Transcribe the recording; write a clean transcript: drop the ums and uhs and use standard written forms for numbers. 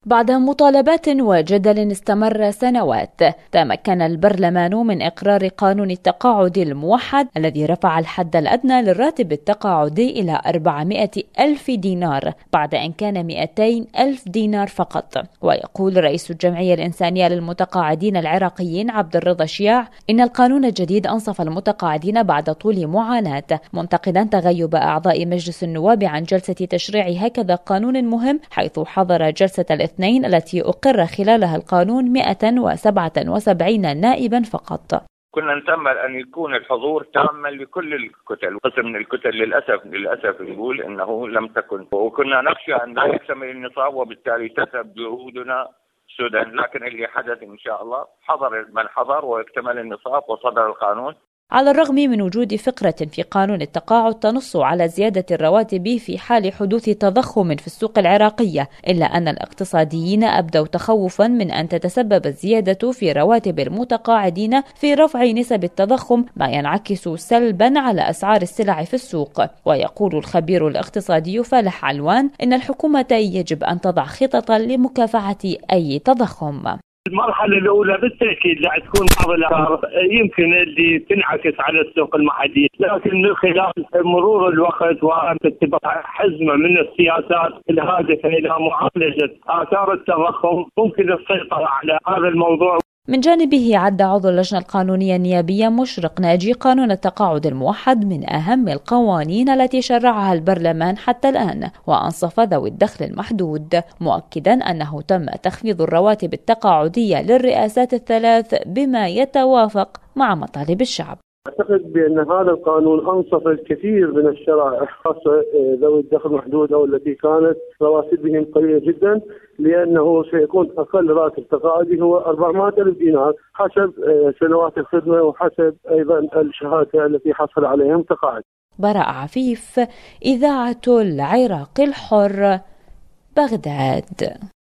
بعد مطالبات وجدل استمر سنوات، تمكن البرلمان من إقرار قانون التقاعد الموحد الذي رفع الحد الأدنى للراتب التقاعدي إلى 400 ألف دينار بعد أن كان 200 ألف دينار فقط. ويقول رئيس الجمعية الإنسانية للمتقاعدين العراقيين عبد الرضا شياع إن القانون الجديد أنصف المتقاعدين بعد طول معاناة، منتقدا تغيب أعضاء مجلس النواب عن جلسة تشريع هكذا قانون مهم، حيث حضر جلسة الاثنين التي أقر خلالها القانون 177 نائبا فقط. كنا نتأمل أن يكون الحضور تاما لكل الكتل، قسم من الكتل للأسف نقول أنه لم تكن، وكنا نخشى أن لا يكتمل النصاب وبالتالي تذهب جهودنا سدى، لكن اللي حدث إن شاء الله حضر من حضر واكتمل النصاب وصدر القانون. على الرغم من وجود فقرة في قانون التقاعد تنص على زيادة الرواتب في حال حدوث تضخم في السوق العراقية، إلا أن الاقتصاديين أبدوا تخوفا من أن تتسبب الزيادة في رواتب المتقاعدين في رفع نسب التضخم، ما ينعكس سلبا على أسعار السلع في السوق. ويقول الخبير الاقتصادي فالح علوان إن الحكومة يجب أن تضع خططا لمكافحة أي تضخم. المرحلة الأولى بالتأكيد راح تكون بعض الأسعار يمكن اللي تنعكس على السوق المحلي، لكن خلال مرور الوقت واتباع حزمة من السياسات الهادفة إلى معالجة آثار التضخم ممكن السيطرة على هذا الموضوع. من جانبه عد عضو اللجنة القانونية النيابية مشرق ناجي قانون التقاعد الموحد من أهم القوانين التي شرعها البرلمان حتى الآن، وأنصف ذوي الدخل المحدود، مؤكدا أنه تم تخفيض الرواتب التقاعدية للرئاسات الثلاث بما يتوافق مع مطالب الشعب. أعتقد بأن هذا القانون أنصف الكثير من الشرائح، خاصة ذوي الدخل المحدود أو التي كانت رواتبهم قليلة جدا، لأنه سيكون أقل راتب تقاعدي هو 400 ألف دينار حسب سنوات الخدمة وحسب أيضا الشهادة التي حصل عليهم تقاعد. براء عفيف، إذاعة العراق الحر، بغداد.